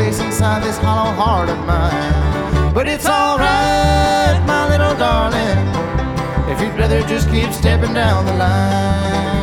place inside this hollow heart of mine. But it's alright, my little darling, if you'd rather just keep stepping down the line.